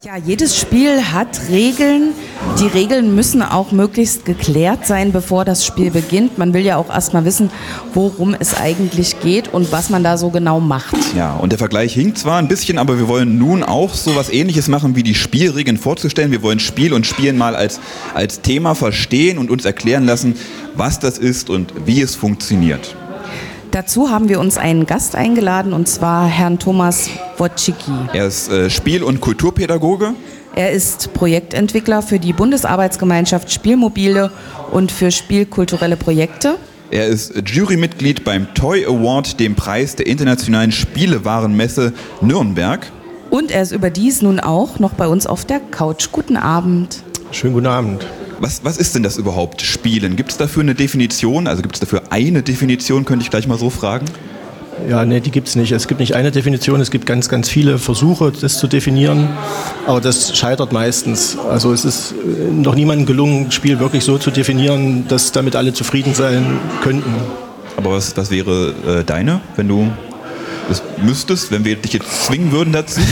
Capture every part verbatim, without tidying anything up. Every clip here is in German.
Ja, jedes Spiel hat Regeln. Die Regeln müssen auch möglichst geklärt sein, bevor das Spiel beginnt. Man will ja auch erstmal wissen, worum es eigentlich geht und was man da so genau macht. Ja, und der Vergleich hinkt zwar ein bisschen, aber wir wollen nun auch so was Ähnliches machen, wie die Spielregeln vorzustellen. Wir wollen Spiel und Spielen mal als, als Thema verstehen und uns erklären lassen, was das ist und wie es funktioniert. Dazu haben wir uns einen Gast eingeladen, und zwar Herrn Thomas Wojcicki. Er ist äh, Spiel- und Kulturpädagoge. Er ist Projektentwickler für die Bundesarbeitsgemeinschaft Spielmobile und für spielkulturelle Projekte. Er ist Jurymitglied beim Toy Award, dem Preis der Internationalen Spielewarenmesse Nürnberg. Und er ist überdies nun auch noch bei uns auf der Couch. Guten Abend. Schönen guten Abend. Was, was ist denn das überhaupt, Spielen? Gibt es dafür eine Definition? Also gibt es dafür eine Definition, könnte ich gleich mal so fragen? Ja, nee, die gibt es nicht. Es gibt nicht eine Definition, es gibt ganz, ganz viele Versuche, das zu definieren, aber das scheitert meistens. Also es ist noch niemandem gelungen, ein Spiel wirklich so zu definieren, dass damit alle zufrieden sein könnten. Aber was, was wäre äh, deine, wenn du es müsstest, wenn wir dich jetzt zwingen würden dazu?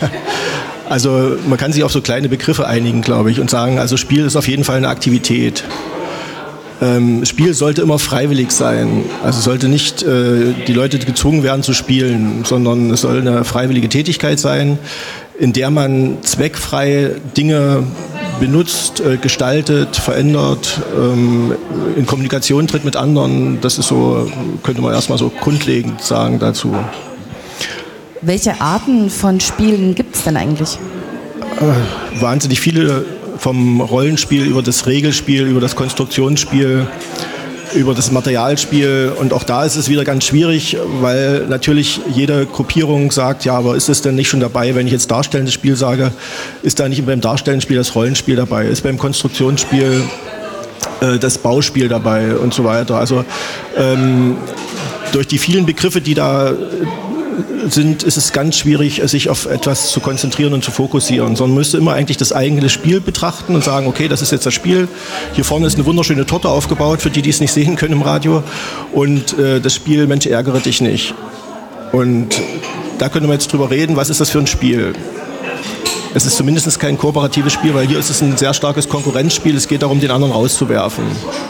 Also man kann sich auf so kleine Begriffe einigen, glaube ich, und sagen, also Spiel ist auf jeden Fall eine Aktivität. Ähm, Spiel sollte immer freiwillig sein. Also sollte nicht äh, die Leute gezwungen werden zu spielen, sondern es soll eine freiwillige Tätigkeit sein, in der man zweckfrei Dinge benutzt, äh, gestaltet, verändert, ähm, in Kommunikation tritt mit anderen. Das ist so, könnte man erstmal so grundlegend sagen dazu. Welche Arten von Spielen gibt es denn eigentlich? Äh, wahnsinnig viele, vom Rollenspiel über das Regelspiel, über das Konstruktionsspiel, über das Materialspiel. Und auch da ist es wieder ganz schwierig, weil natürlich jede Gruppierung sagt, ja, aber ist es denn nicht schon dabei, wenn ich jetzt darstellendes Spiel sage, ist da nicht beim darstellenden Spiel das Rollenspiel dabei, ist beim Konstruktionsspiel äh, das Bauspiel dabei und so weiter. Also ähm, durch die vielen Begriffe, die da sind, ist es ganz schwierig, sich auf etwas zu konzentrieren und zu fokussieren, sondern man müsste immer eigentlich das eigene Spiel betrachten und sagen, okay, das ist jetzt das Spiel, hier vorne ist eine wunderschöne Torte aufgebaut, für die, die es nicht sehen können im Radio, und äh, das Spiel, Mensch, ärgere dich nicht. Und da können wir jetzt drüber reden, was ist das für ein Spiel? Es ist zumindest kein kooperatives Spiel, weil hier ist es ein sehr starkes Konkurrenzspiel, es geht darum, den anderen rauszuwerfen.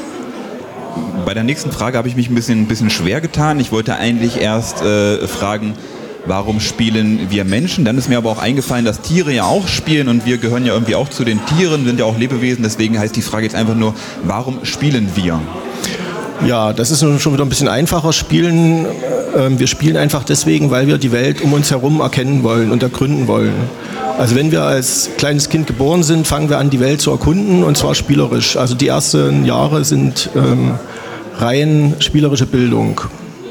Bei der nächsten Frage habe ich mich ein bisschen, ein bisschen schwer getan. Ich wollte eigentlich erst äh, fragen, warum spielen wir Menschen? Dann ist mir aber auch eingefallen, dass Tiere ja auch spielen und wir gehören ja irgendwie auch zu den Tieren, sind ja auch Lebewesen. Deswegen heißt die Frage jetzt einfach nur, warum spielen wir? Ja, das ist schon wieder ein bisschen einfacher. Spielen, äh, wir spielen einfach deswegen, weil wir die Welt um uns herum erkennen wollen und ergründen wollen. Also wenn wir als kleines Kind geboren sind, fangen wir an, die Welt zu erkunden, und zwar spielerisch. Also die ersten Jahre sind ähm, rein spielerische Bildung.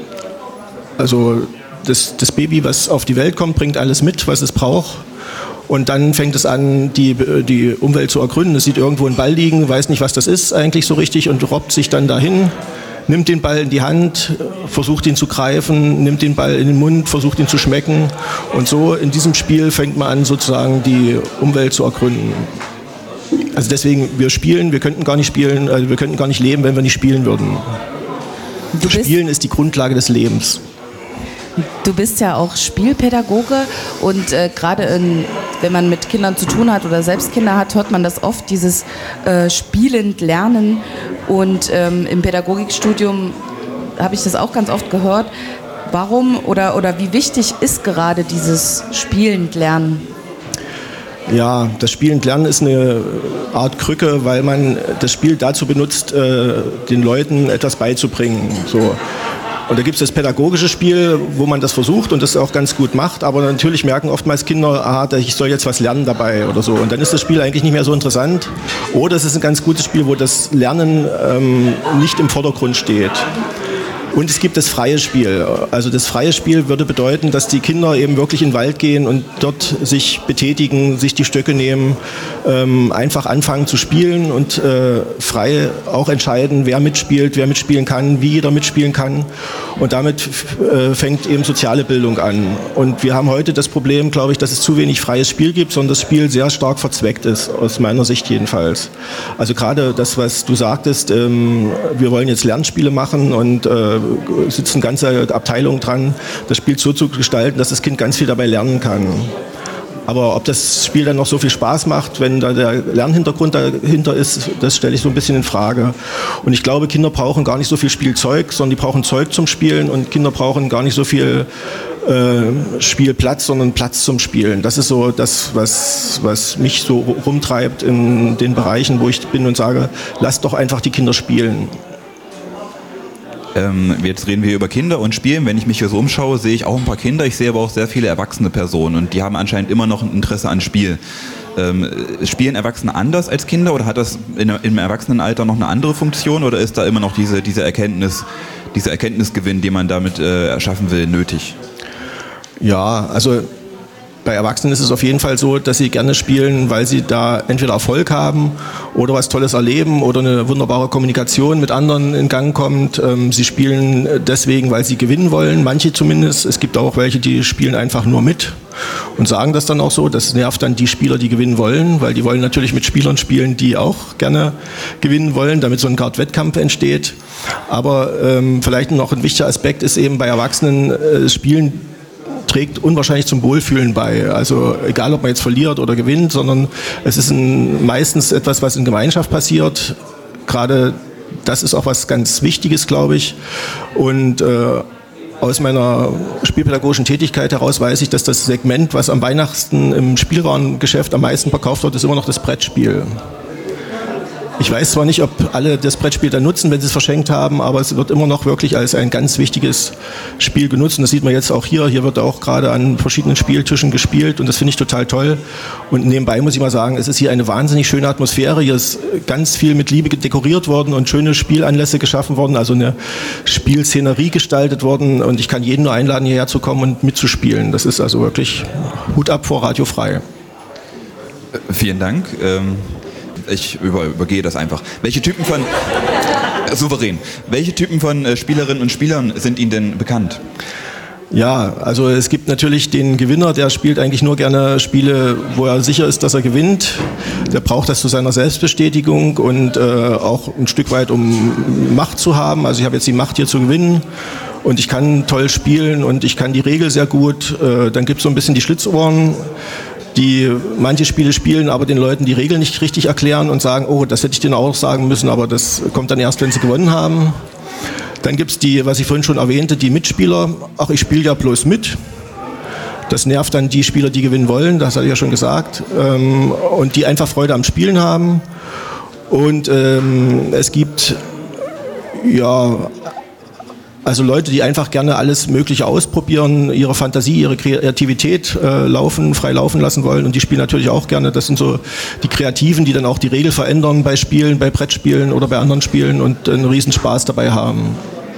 Also das, das Baby, was auf die Welt kommt, bringt alles mit, was es braucht. Und dann fängt es an, die, die Umwelt zu ergründen. Es sieht irgendwo einen Ball liegen, weiß nicht, was das ist eigentlich so richtig, und robbt sich dann dahin, nimmt den Ball in die Hand, versucht ihn zu greifen, nimmt den Ball in den Mund, versucht ihn zu schmecken. Und so in diesem Spiel fängt man an, sozusagen die Umwelt zu ergründen. Also deswegen, wir spielen, wir könnten gar nicht spielen, also wir könnten gar nicht leben, wenn wir nicht spielen würden. Du Spielen ist die Grundlage des Lebens. Du bist ja auch Spielpädagoge, und äh, gerade wenn man mit Kindern zu tun hat oder selbst Kinder hat, hört man das oft, dieses äh, spielend Lernen. Und ähm, im Pädagogikstudium habe ich das auch ganz oft gehört. Warum oder, oder wie wichtig ist gerade dieses spielend Lernen? Ja, das Spielend Lernen ist eine Art Krücke, weil man das Spiel dazu benutzt, äh, den Leuten etwas beizubringen. So. Und da gibt es das pädagogische Spiel, wo man das versucht und das auch ganz gut macht, aber natürlich merken oftmals Kinder, aha, ich soll jetzt was lernen dabei oder so. Und dann ist das Spiel eigentlich nicht mehr so interessant. Oder es ist ein ganz gutes Spiel, wo das Lernen ähm, nicht im Vordergrund steht. Und es gibt das freie Spiel. Also das freie Spiel würde bedeuten, dass die Kinder eben wirklich in den Wald gehen und dort sich betätigen, sich die Stöcke nehmen, ähm, einfach anfangen zu spielen und äh, frei auch entscheiden, wer mitspielt, wer mitspielen kann, wie jeder mitspielen kann. Und damit äh, fängt eben soziale Bildung an. Und wir haben heute das Problem, glaube ich, dass es zu wenig freies Spiel gibt, sondern das Spiel sehr stark verzweckt ist, aus meiner Sicht jedenfalls. Also gerade das, was du sagtest, ähm, wir wollen jetzt Lernspiele machen und äh, sitzen ganze Abteilungen dran, das Spiel so zu gestalten, dass das Kind ganz viel dabei lernen kann. Aber ob das Spiel dann noch so viel Spaß macht, wenn da der Lernhintergrund dahinter ist, das stelle ich so ein bisschen in Frage. Und ich glaube, Kinder brauchen gar nicht so viel Spielzeug, sondern die brauchen Zeug zum Spielen und Kinder brauchen gar nicht so viel äh, Spielplatz, sondern Platz zum Spielen. Das ist so das, was, was mich so rumtreibt in den Bereichen, wo ich bin und sage, lasst doch einfach die Kinder spielen. Ähm, jetzt reden wir über Kinder und Spielen. Wenn ich mich hier so umschaue, sehe ich auch ein paar Kinder. Ich sehe aber auch sehr viele erwachsene Personen und die haben anscheinend immer noch ein Interesse an Spiel. Ähm, spielen Erwachsene anders als Kinder oder hat das in, im Erwachsenenalter noch eine andere Funktion oder ist da immer noch diese, diese Erkenntnis, dieser Erkenntnisgewinn, den man damit äh, erschaffen will, nötig? Ja, also bei Erwachsenen ist es auf jeden Fall so, dass sie gerne spielen, weil sie da entweder Erfolg haben oder was Tolles erleben oder eine wunderbare Kommunikation mit anderen in Gang kommt. Sie spielen deswegen, weil sie gewinnen wollen, manche zumindest. Es gibt auch welche, die spielen einfach nur mit und sagen das dann auch so. Das nervt dann die Spieler, die gewinnen wollen, weil die wollen natürlich mit Spielern spielen, die auch gerne gewinnen wollen, damit so ein Art Wettkampf entsteht. Aber ähm, vielleicht noch ein wichtiger Aspekt ist eben bei Erwachsenen äh, Spielen trägt unwahrscheinlich zum Wohlfühlen bei. Also egal, ob man jetzt verliert oder gewinnt, sondern es ist ein, meistens etwas, was in Gemeinschaft passiert. Gerade das ist auch was ganz Wichtiges, glaube ich. Und äh, aus meiner spielpädagogischen Tätigkeit heraus weiß ich, dass das Segment, was am Weihnachten im Spielwarengeschäft am meisten verkauft wird, ist immer noch das Brettspiel. Ich weiß zwar nicht, ob alle das Brettspiel dann nutzen, wenn sie es verschenkt haben, aber es wird immer noch wirklich als ein ganz wichtiges Spiel genutzt. Und das sieht man jetzt auch hier. Hier wird auch gerade an verschiedenen Spieltischen gespielt und das finde ich total toll. Und nebenbei muss ich mal sagen, es ist hier eine wahnsinnig schöne Atmosphäre. Hier ist ganz viel mit Liebe dekoriert worden und schöne Spielanlässe geschaffen worden, also eine Spielszenerie gestaltet worden. Und ich kann jeden nur einladen, hierher zu kommen und mitzuspielen. Das ist also wirklich Hut ab vor Radio Frei. Vielen Dank. Ähm Ich über, übergehe das einfach. Welche Typen von, äh, souverän, welche Typen von äh, Spielerinnen und Spielern sind Ihnen denn bekannt? Ja, also es gibt natürlich den Gewinner, der spielt eigentlich nur gerne Spiele, wo er sicher ist, dass er gewinnt. Der braucht das zu seiner Selbstbestätigung und äh, auch ein Stück weit, um Macht zu haben. Also ich habe jetzt die Macht, hier zu gewinnen und ich kann toll spielen und ich kann die Regel sehr gut. Äh, dann gibt es so ein bisschen die Schlitzohren, die manche Spiele spielen, aber den Leuten die Regeln nicht richtig erklären und sagen, oh, das hätte ich denen auch sagen müssen, aber das kommt dann erst, wenn sie gewonnen haben. Dann gibt es die, was ich vorhin schon erwähnte, die Mitspieler. Ach, ich spiele ja bloß mit. Das nervt dann die Spieler, die gewinnen wollen, das hatte ich ja schon gesagt. Und die einfach Freude am Spielen haben. Und ähm, es gibt, ja, also Leute, die einfach gerne alles Mögliche ausprobieren, ihre Fantasie, ihre Kreativität äh, laufen, frei laufen lassen wollen und die spielen natürlich auch gerne. Das sind so die Kreativen, die dann auch die Regel verändern bei Spielen, bei Brettspielen oder bei anderen Spielen und einen riesen Spaß dabei haben.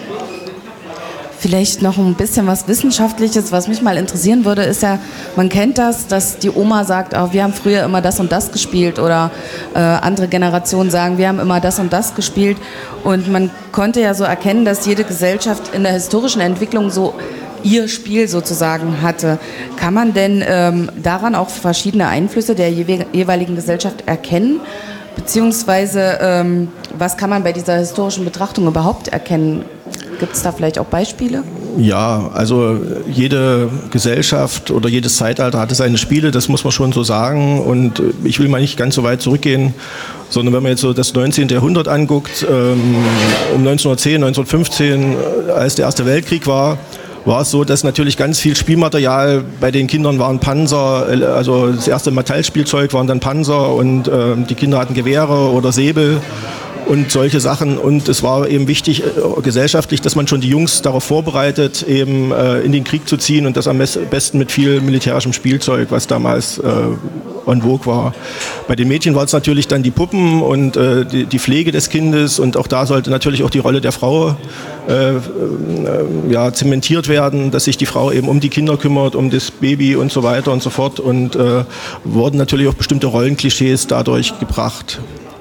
Vielleicht noch ein bisschen was Wissenschaftliches, was mich mal interessieren würde, ist ja, man kennt das, dass die Oma sagt, oh, wir haben früher immer das und das gespielt oder äh, andere Generationen sagen, wir haben immer das und das gespielt und man konnte ja so erkennen, dass jede Gesellschaft in der historischen Entwicklung so ihr Spiel sozusagen hatte. Kann man denn ähm, daran auch verschiedene Einflüsse der jewe- jeweiligen Gesellschaft erkennen? Beziehungsweise, ähm, was kann man bei dieser historischen Betrachtung überhaupt erkennen? Gibt es da vielleicht auch Beispiele? Ja, also jede Gesellschaft oder jedes Zeitalter hatte seine Spiele, das muss man schon so sagen. Und ich will mal nicht ganz so weit zurückgehen, sondern wenn man jetzt so das neunzehnte Jahrhundert anguckt, ähm, um neunzehnhundertzehn, neunzehnhundertfünfzehn, als der Erste Weltkrieg war, war es so, dass natürlich ganz viel Spielmaterial bei den Kindern waren Panzer, also das erste Metallspielzeug waren dann Panzer und äh, die Kinder hatten Gewehre oder Säbel und solche Sachen. Und es war eben wichtig, äh, gesellschaftlich, dass man schon die Jungs darauf vorbereitet, eben äh, in den Krieg zu ziehen und das am besten mit viel militärischem Spielzeug, was damals äh, en vogue war. Bei den Mädchen war es natürlich dann die Puppen und äh, die, die Pflege des Kindes und auch da sollte natürlich auch die Rolle der Frau äh, äh, ja, zementiert werden, dass sich die Frau eben um die Kinder kümmert, um das Baby und so weiter und so fort und äh, wurden natürlich auch bestimmte Rollenklischees dadurch gebracht.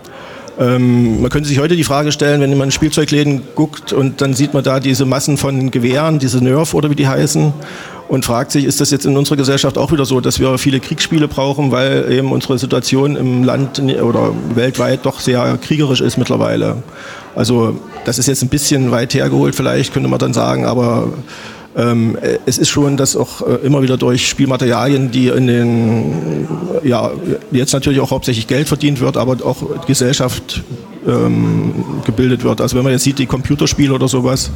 Ähm, man könnte sich heute die Frage stellen, wenn man in Spielzeugläden guckt und dann sieht man da diese Massen von Gewehren, diese Nerf oder wie die heißen und fragt sich, ist das jetzt in unserer Gesellschaft auch wieder so, dass wir viele Kriegsspiele brauchen, weil eben unsere Situation im Land oder weltweit doch sehr kriegerisch ist mittlerweile. Also das ist jetzt ein bisschen weit hergeholt vielleicht, könnte man dann sagen, aber Ähm, es ist schon, dass auch äh, immer wieder durch Spielmaterialien, die in den, ja, jetzt natürlich auch hauptsächlich Geld verdient wird, aber auch Gesellschaft ähm, gebildet wird. Also wenn man jetzt sieht, die Computerspiele oder sowas,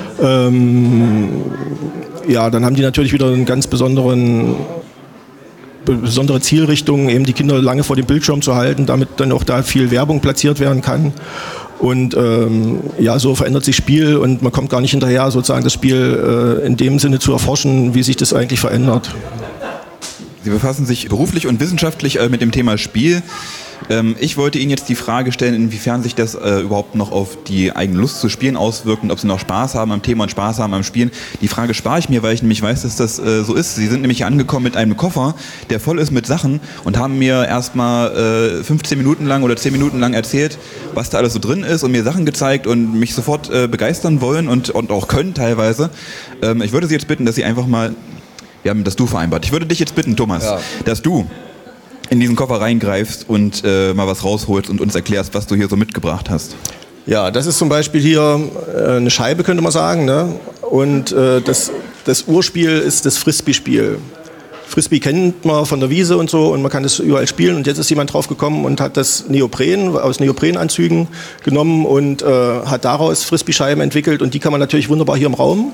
ähm, ja, dann haben die natürlich wieder einen ganz besonderen besondere Zielrichtung, eben die Kinder lange vor dem Bildschirm zu halten, damit dann auch da viel Werbung platziert werden kann. Und ähm, ja, so verändert sich Spiel und man kommt gar nicht hinterher, sozusagen das Spiel äh, in dem Sinne zu erforschen, wie sich das eigentlich verändert. Sie befassen sich beruflich und wissenschaftlich äh, mit dem Thema Spiel. Ähm, ich wollte Ihnen jetzt die Frage stellen, inwiefern sich das äh, überhaupt noch auf die eigene Lust zu spielen auswirkt und ob Sie noch Spaß haben am Thema und Spaß haben am Spielen. Die Frage spare ich mir, weil ich nämlich weiß, dass das äh, so ist. Sie sind nämlich angekommen mit einem Koffer, der voll ist mit Sachen und haben mir erstmal äh, fünfzehn Minuten lang oder zehn Minuten lang erzählt, was da alles so drin ist und mir Sachen gezeigt und mich sofort äh, begeistern wollen und, und auch können teilweise. Ähm, ich würde Sie jetzt bitten, dass Sie einfach mal, wir haben das Du vereinbart. Ich würde dich jetzt bitten, Thomas, ja. dass du in diesen Koffer reingreifst und äh, mal was rausholst und uns erklärst, was du hier so mitgebracht hast. Ja, das ist zum Beispiel hier äh, eine Scheibe, könnte man sagen. Ne? Und äh, das, das Urspiel ist das Frisbee-Spiel. Frisbee kennt man von der Wiese und so und man kann das überall spielen. Und jetzt ist jemand drauf gekommen und hat das Neopren aus Neoprenanzügen genommen und äh, hat daraus Frisbee-Scheiben entwickelt. Und die kann man natürlich wunderbar hier im Raum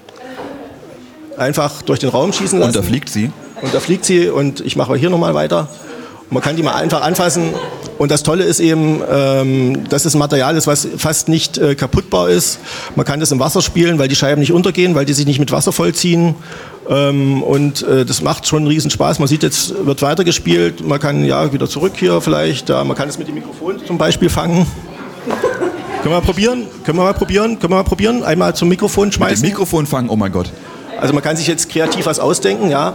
einfach durch den Raum schießen lassen. Und da fliegt sie? Und da fliegt sie und ich mache hier nochmal weiter. Und man kann die mal einfach anfassen. Und das Tolle ist eben, ähm, dass es ein Material ist, was fast nicht äh, kaputtbar ist. Man kann das im Wasser spielen, weil die Scheiben nicht untergehen, weil die sich nicht mit Wasser vollziehen. Ähm, und äh, das macht schon einen riesen Spaß. Man sieht, jetzt wird weitergespielt. Man kann ja wieder zurück hier vielleicht. Da, man kann es mit dem Mikrofon zum Beispiel fangen. Können wir mal probieren? Können wir mal probieren? Können wir mal probieren? Einmal zum Mikrofon schmeißen. Mit dem Mikrofon fangen, oh mein Gott. Also man kann sich jetzt kreativ was ausdenken, ja.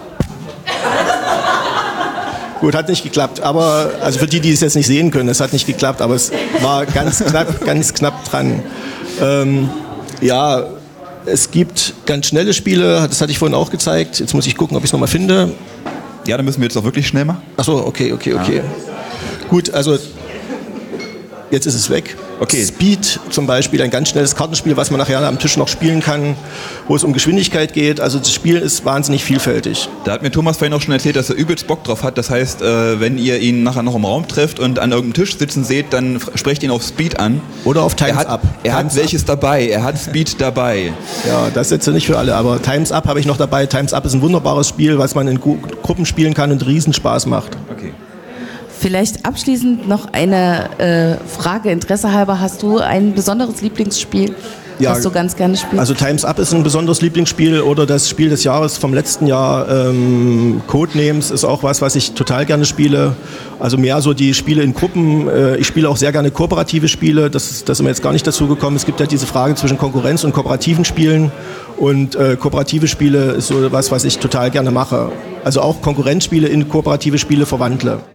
Gut, hat nicht geklappt, aber also für die, die es jetzt nicht sehen können, es hat nicht geklappt, aber es war ganz knapp, ganz knapp dran. Ähm, ja, es gibt ganz schnelle Spiele, das hatte ich vorhin auch gezeigt. Jetzt muss ich gucken, ob ich es nochmal finde. Ja, dann müssen wir jetzt auch wirklich schnell machen. Ach so, okay, okay, okay. Ja. Gut, also jetzt ist es weg. Okay. Speed zum Beispiel, ein ganz schnelles Kartenspiel, was man nachher am Tisch noch spielen kann, wo es um Geschwindigkeit geht. Also das Spiel ist wahnsinnig vielfältig. Da hat mir Thomas vorhin auch schon erzählt, dass er übelst Bock drauf hat. Das heißt, äh, wenn ihr ihn nachher noch im Raum trefft und an irgendeinem Tisch sitzen seht, dann sprecht ihn auf Speed an. Oder auf Times er hat, Up. Er Times hat welches up. dabei, er hat Speed dabei. Ja, das ist jetzt nicht für alle, aber Times Up habe ich noch dabei. Times Up ist ein wunderbares Spiel, was man in Gru- Gruppen spielen kann und riesen Spaß macht. Okay. Vielleicht abschließend noch eine äh, Frage, Interesse halber. Hast du ein besonderes Lieblingsspiel, ja, was du ganz gerne spielst? Also Times Up ist ein besonderes Lieblingsspiel oder das Spiel des Jahres vom letzten Jahr, ähm, Codenames ist auch was, was ich total gerne spiele. Also mehr so die Spiele in Gruppen. Äh, ich spiele auch sehr gerne kooperative Spiele, das, das ist mir jetzt gar nicht dazu gekommen. Es gibt ja diese Frage zwischen Konkurrenz und kooperativen Spielen und äh, kooperative Spiele ist so was, was ich total gerne mache. Also auch Konkurrenzspiele in kooperative Spiele verwandle.